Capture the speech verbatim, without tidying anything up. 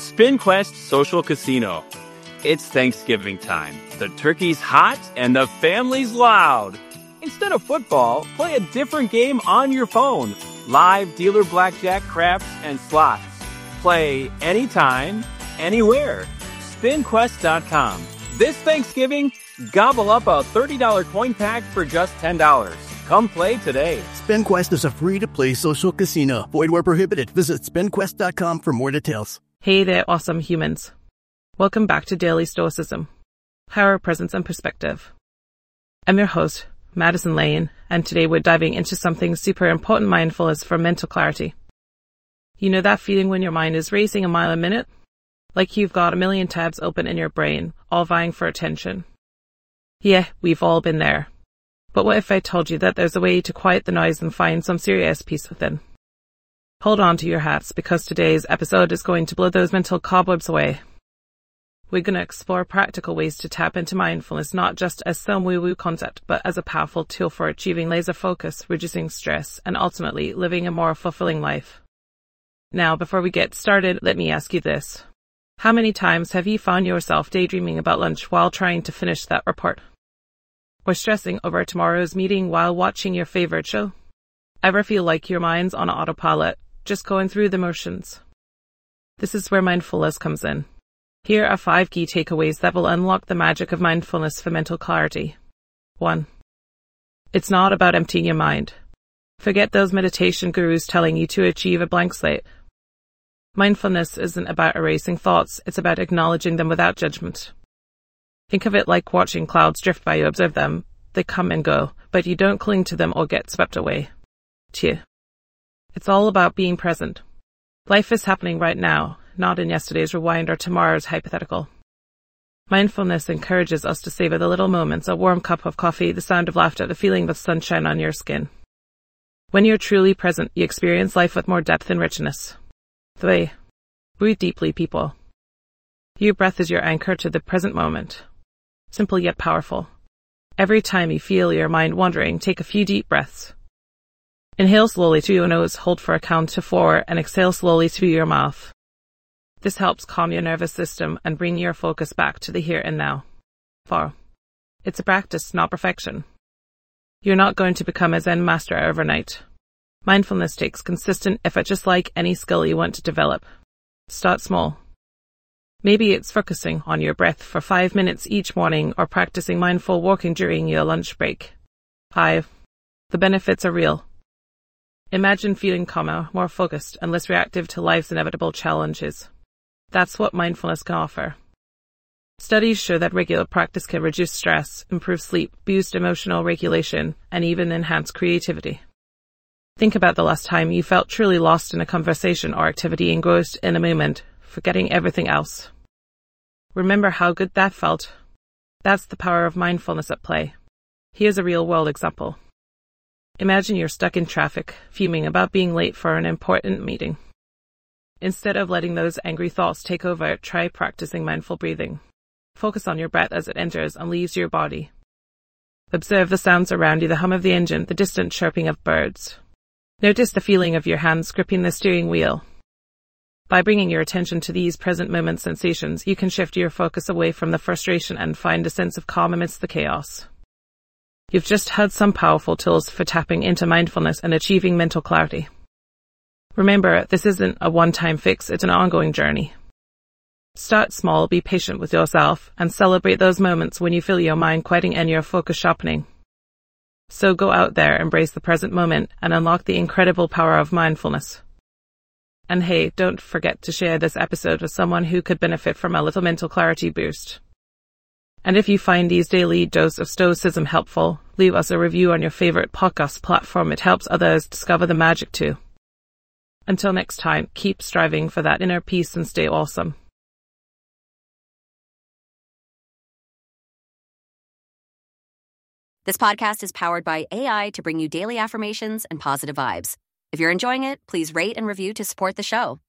SpinQuest Social Casino. It's Thanksgiving time. The turkey's hot and the family's loud. Instead of football, play a different game on your phone. Live dealer blackjack, craps, and slots. Play anytime, anywhere. spin quest dot com. This Thanksgiving, gobble up a thirty dollars coin pack for just ten dollars. Come play today. SpinQuest is a free-to-play social casino. Void where prohibited. Visit spin quest dot com for more details. Hey there, awesome humans. Welcome back to Daily Stoicism. Power, Presence, and Perspective. I'm your host, Madison Lane, and today we're diving into something super important mindfulness for mental clarity. You know that feeling when your mind is racing a mile a minute? Like you've got a million tabs open in your brain, all vying for attention. Yeah, we've all been there. But what if I told you that there's a way to quiet the noise and find some serious peace within? Hold on to your hats, because today's episode is going to blow those mental cobwebs away. We're going to explore practical ways to tap into mindfulness, not just as some woo-woo concept, but as a powerful tool for achieving laser focus, reducing stress, and ultimately living a more fulfilling life. Now, before we get started, let me ask you this. How many times have you found yourself daydreaming about lunch while trying to finish that report? Or stressing over tomorrow's meeting while watching your favorite show? Ever feel like your mind's on autopilot, just going through the motions? This is where mindfulness comes in. Here are five key takeaways that will unlock the magic of mindfulness for mental clarity. One. It's not about emptying your mind. Forget those meditation gurus telling you to achieve a blank slate. Mindfulness isn't about erasing thoughts, it's about acknowledging them without judgment. Think of it like watching clouds drift by. You observe them, they come and go, but you don't cling to them or get swept away. Two. It's all about being present. Life is happening right now, not in yesterday's rewind or tomorrow's hypothetical. Mindfulness encourages us to savor the little moments, a warm cup of coffee, the sound of laughter, the feeling of sunshine on your skin. When you're truly present, you experience life with more depth and richness. Three. Breathe deeply, people. Your breath is your anchor to the present moment. Simple yet powerful. Every time you feel your mind wandering, take a few deep breaths. Inhale slowly through your nose, hold for a count to four, and exhale slowly through your mouth. This helps calm your nervous system and bring your focus back to the here and now. Four. It's a practice, not perfection. You're not going to become a Zen master overnight. Mindfulness takes consistent effort, just like any skill you want to develop. Start small. Maybe it's focusing on your breath for five minutes each morning or practicing mindful walking during your lunch break. Five. The benefits are real. Imagine feeling calmer, more focused, and less reactive to life's inevitable challenges. That's what mindfulness can offer. Studies show that regular practice can reduce stress, improve sleep, boost emotional regulation, and even enhance creativity. Think about the last time you felt truly lost in a conversation or activity, engrossed in a moment, forgetting everything else. Remember how good that felt? That's the power of mindfulness at play. Here's a real-world example. Imagine you're stuck in traffic, fuming about being late for an important meeting. Instead of letting those angry thoughts take over, try practicing mindful breathing. Focus on your breath as it enters and leaves your body. Observe the sounds around you, the hum of the engine, the distant chirping of birds. Notice the feeling of your hands gripping the steering wheel. By bringing your attention to these present moment sensations, you can shift your focus away from the frustration and find a sense of calm amidst the chaos. You've just had some powerful tools for tapping into mindfulness and achieving mental clarity. Remember, this isn't a one-time fix, it's an ongoing journey. Start small, be patient with yourself, and celebrate those moments when you feel your mind quieting and your focus sharpening. So go out there, embrace the present moment, and unlock the incredible power of mindfulness. And hey, don't forget to share this episode with someone who could benefit from a little mental clarity boost. And if you find these daily dose of stoicism helpful, leave us a review on your favorite podcast platform. It helps others discover the magic too. Until next time, keep striving for that inner peace and stay awesome. This podcast is powered by A I to bring you daily affirmations and positive vibes. If you're enjoying it, please rate and review to support the show.